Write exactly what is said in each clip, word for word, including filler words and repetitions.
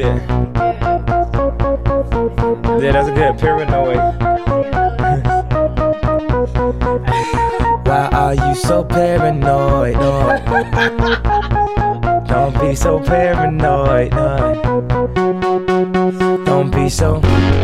Yeah. Yeah, that's good. Paranoid. Why are you so paranoid? No. Don't be so paranoid. No. Don't be so.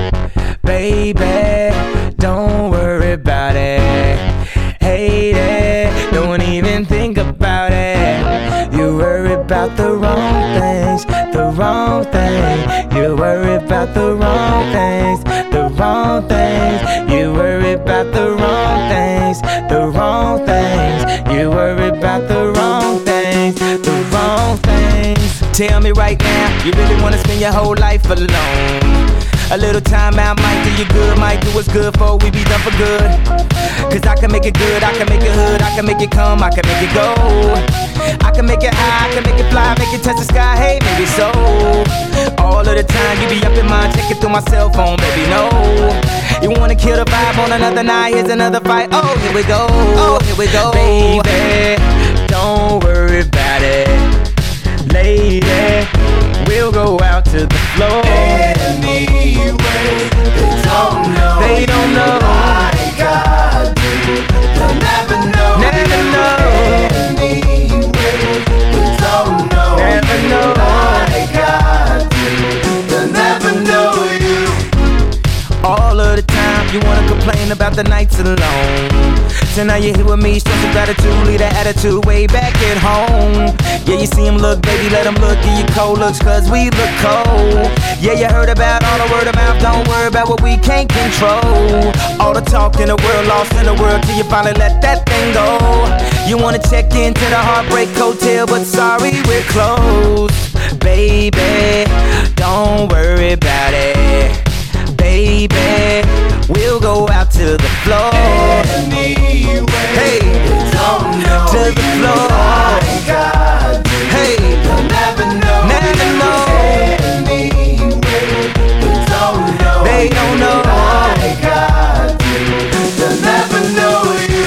Baby, don't worry about it. Hate it. Don't even think about it. You worry about the wrong things. The wrong thing. You worry about the wrong things. The wrong things. You worry about the wrong things. The wrong things. You worry about the wrong things. The wrong things. Tell me right now, you really wanna spend your whole life alone? A little time out might do you good, might do what's good for we be done for good. Cause I can make it good, I can make it hood, I can make it come, I can make it go. I can make it high, I can make it fly, make it touch the sky, hey, maybe so. All of the time you be up in mind, checking through my cell phone, baby, no. You wanna kill the vibe on another night, here's another fight, oh, here we go, oh, here we go. Baby, don't worry about it. Lady, we'll go out to the floor. Anyway, they don't know. They don't know. Like I do. They'll never know. Never know. Anyway, they don't know. Never know. Like I do. They'll never know you. All of the time you wanna complain about the nights alone. So now you're here with me, show some gratitude, leave that attitude way back at home. Yeah, you see him look, baby, let him look, give you cold looks, cause we look cold. Yeah, you heard about all the word of mouth, don't worry about what we can't control. All the talk in the world, lost in the world, till you finally let that thing go. You wanna check into the Heartbreak Hotel, but sorry, we're closed. Baby, don't worry about it. Baby, we'll go out to the floor. Anyway, hey, they don't know. To the floor. Like I do. Hey, they'll never know. Never know. Anyway, they don't know. They don't know. Like I do. They'll never know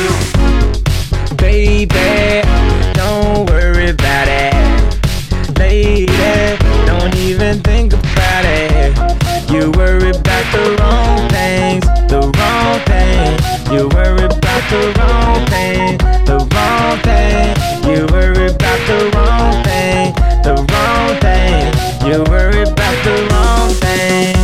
you. Baby, don't worry about it. Lady, don't even think about it. You worry about the wrong things, the wrong thing. You worry about the wrong thing, the wrong thing. You worry about the wrong thing, the wrong thing. You worry about the wrong thing.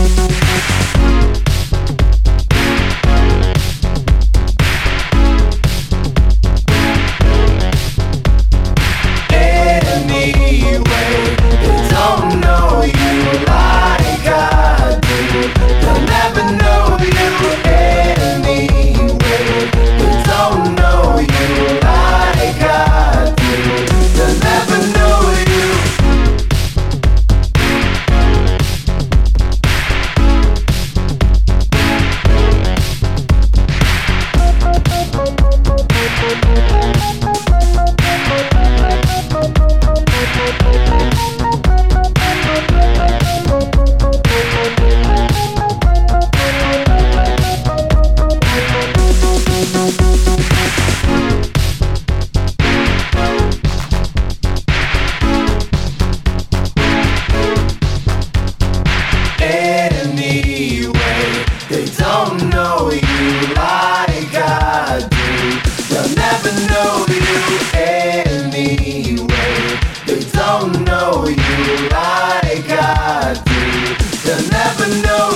Anyway, they don't know you like I do. They'll never know you. Anyway, they don't know you like I do. They'll never know you. Anyway, they don't know you like I do. They'll never know you. Anyway, they don't know you like I do. They'll never know